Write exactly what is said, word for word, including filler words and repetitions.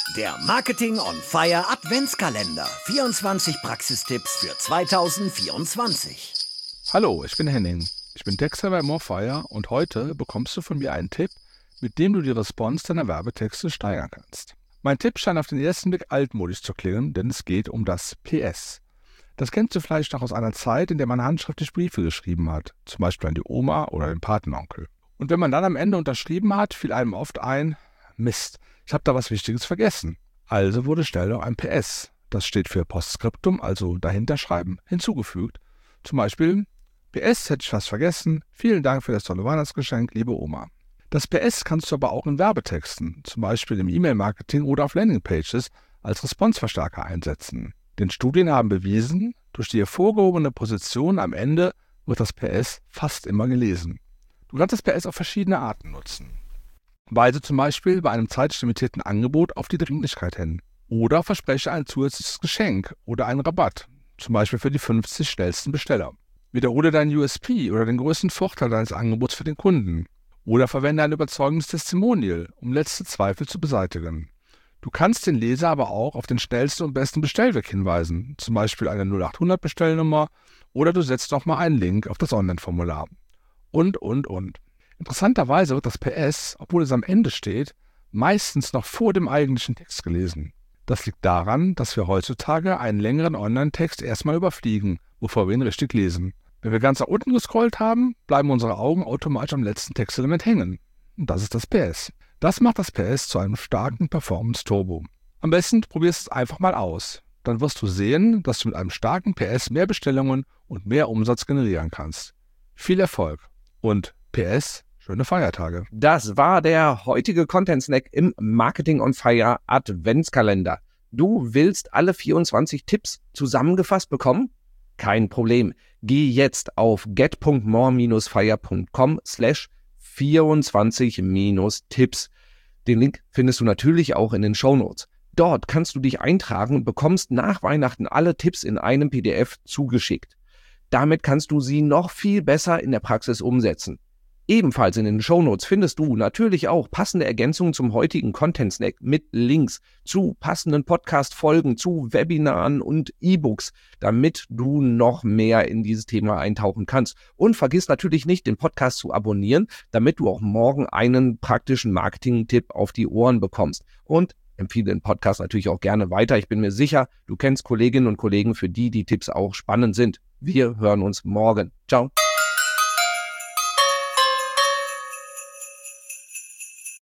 Der Marketing on Fire Adventskalender. vierundzwanzig Praxistipps für zweitausendvierundzwanzig. Hallo, ich bin Henning. Ich bin Texter bei Morfire und heute bekommst du von mir einen Tipp, mit dem du die Response deiner Werbetexte steigern kannst. Mein Tipp scheint auf den ersten Blick altmodisch zu klingen, denn es geht um das P S. Das kennst du vielleicht noch aus einer Zeit, in der man handschriftlich Briefe geschrieben hat, zum Beispiel an die Oma oder den Patenonkel. Und wenn man dann am Ende unterschrieben hat, fiel einem oft ein, Mist, ich habe da was Wichtiges vergessen. Also wurde schnell noch ein P S, das steht für Postskriptum, also dahinter schreiben, hinzugefügt. Zum Beispiel, P S hätte ich fast vergessen, vielen Dank für das tolle Weihnachtsgeschenk, liebe Oma. Das P S kannst du aber auch in Werbetexten, zum Beispiel im E-Mail-Marketing oder auf Landingpages, als Responseverstärker einsetzen. Denn Studien haben bewiesen, durch die hervorgehobene Position am Ende wird das P S fast immer gelesen. Du kannst das P S auf verschiedene Arten nutzen. Weise zum Beispiel bei einem zeitlimitierten Angebot auf die Dringlichkeit hin. Oder verspreche ein zusätzliches Geschenk oder einen Rabatt, zum Beispiel für die fünfzig schnellsten Besteller. Wiederhole deinen U S P oder den größten Vorteil deines Angebots für den Kunden. Oder verwende ein überzeugendes Testimonial, um letzte Zweifel zu beseitigen. Du kannst den Leser aber auch auf den schnellsten und besten Bestellweg hinweisen, zum Beispiel eine null acht hundert Bestellnummer, oder du setzt nochmal einen Link auf das Online-Formular. Und, und, und. Interessanterweise wird das P S, obwohl es am Ende steht, meistens noch vor dem eigentlichen Text gelesen. Das liegt daran, dass wir heutzutage einen längeren Online-Text erstmal überfliegen, bevor wir ihn richtig lesen. Wenn wir ganz nach unten gescrollt haben, bleiben unsere Augen automatisch am letzten Textelement hängen. Und das ist das P S. Das macht das P S zu einem starken Performance-Turbo. Am besten probierst du es einfach mal aus. Dann wirst du sehen, dass du mit einem starken P S mehr Bestellungen und mehr Umsatz generieren kannst. Viel Erfolg und P S, schöne Feiertage. Das war der heutige Content-Snack im Marketing on Fire Adventskalender. Du willst alle vierundzwanzig Tipps zusammengefasst bekommen? Kein Problem. Geh jetzt auf get.more-fire.com slash 24-Tipps. Den Link findest du natürlich auch in den Shownotes. Dort kannst du dich eintragen und bekommst nach Weihnachten alle Tipps in einem P D F zugeschickt. Damit kannst du sie noch viel besser in der Praxis umsetzen. Ebenfalls in den Shownotes findest du natürlich auch passende Ergänzungen zum heutigen Content-Snack mit Links zu passenden Podcast-Folgen, zu Webinaren und E-Books, damit du noch mehr in dieses Thema eintauchen kannst. Und vergiss natürlich nicht, den Podcast zu abonnieren, damit du auch morgen einen praktischen Marketing-Tipp auf die Ohren bekommst. Und empfehle den Podcast natürlich auch gerne weiter. Ich bin mir sicher, du kennst Kolleginnen und Kollegen, für die die Tipps auch spannend sind. Wir hören uns morgen. Ciao.